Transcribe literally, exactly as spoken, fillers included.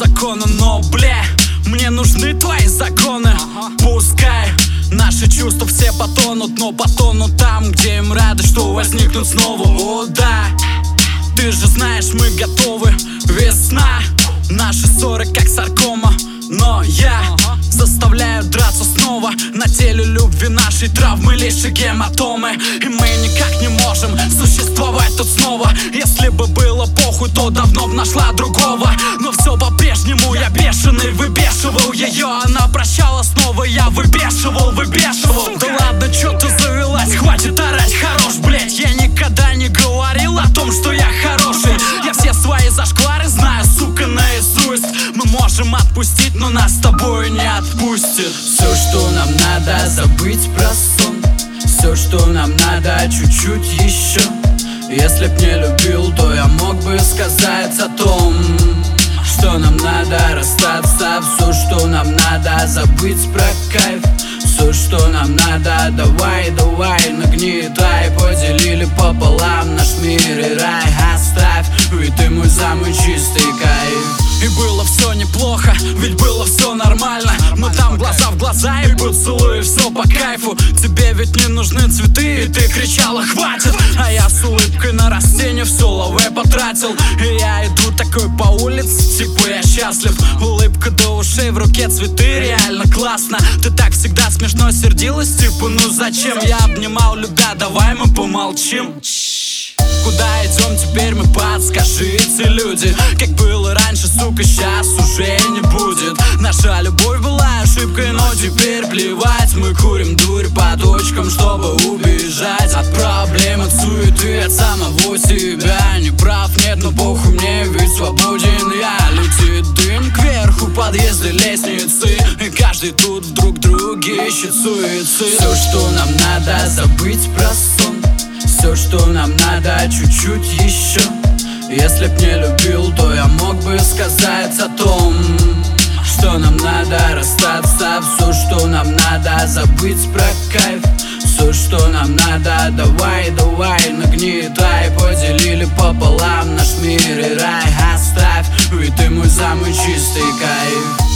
закону, но, бля, мне нужны твои законы. Пускай наши чувства все потонут, но потонут там, где им рады, что возникнут снова. О, да, ты же знаешь, мы готовы. Весна, наши ссоры как саркома, но я заставляю драться снова. На теле любви нашей травмы лишь и гематомы, и мы никак не можем существовать тут снова. Если бы было похуй, то давно б нашла другого. Но все по-прежнему, я бешеный, выбешивал ее. Она прощала снова, я выбешивал, выбешивал. Да ладно, чё ты завелась, хватит орать, хорош, блять. Я никогда не говорил о том, что я хороший. Я все свои зашквары знаю, сука, наизусть. Мы можем отпустить, но нас с тобой не отпустит. Все, что нам надо, забыть про сон. Все, что нам надо, чуть-чуть еще. Если б не любил, то я мог бы сказать о том, что нам надо расстаться. Все, что нам надо, забыть про кайф. Все, что нам надо, давай, давай, нагнетай. Поделили пополам наш мир и рай. Оставь, ведь ты мой самый чистый кайф. И было все неплохо, ведь было все нормально. Мы там глаза в глаза и поцелуй, и все по кайфу. Тебе ведь не нужны цветы, и ты кричала хватит. А я с улыбкой на растение все лаве потратил. И я иду такой по улице, типа я счастлив. Улыбка до ушей, в руке цветы, реально классно. Ты так всегда смешно сердилась, типа ну зачем? Я обнимал, любя, давай мы помолчим. Куда идем теперь, мы подскажите, люди. Как было раньше, сука, сейчас уже не будет. Наша любовь была ошибкой, но теперь плевать. Мы курим дурь по точкам, чтобы убежать от проблем, от суеты, от самого себя. Не прав, нет, но похуй мне, ведь свободен я. Летит дым кверху, подъезды, лестницы, и каждый тут вдруг друге ищет суицид. Все, что нам надо, забыть про сон. Все, что нам надо, чуть-чуть еще. Если б не любил, то я мог бы сказать о том, что нам надо расстаться. Все, что нам надо, забыть про кайф. Все, что нам надо, давай, давай, нагнетай. Поделили пополам наш мир и рай. Оставь, ведь ты мой самый чистый кайф.